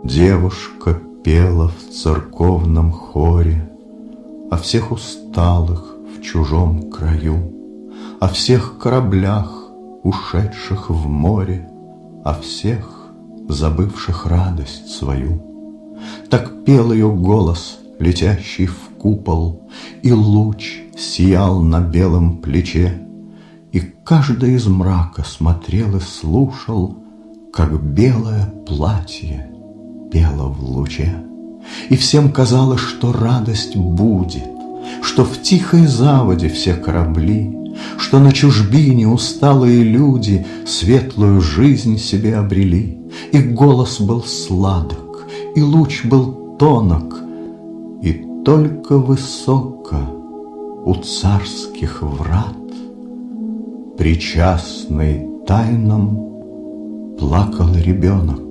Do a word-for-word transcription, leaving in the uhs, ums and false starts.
Девушка пела в церковном хоре о всех усталых в чужом краю, о всех кораблях, ушедших в море, о всех, забывших радость свою. Так пел ее голос, летящий в купол, и луч сиял на белом плече, и каждый из мрака смотрел и слушал, как белое платье пело в луче. И всем казалось, что радость будет, что в тихой заводе все корабли, что на чужбине усталые люди светлую жизнь себе обрели. И голос был сладок, и луч был тонок, и только высоко у царских врат, причастный тайнам, плакал ребенок.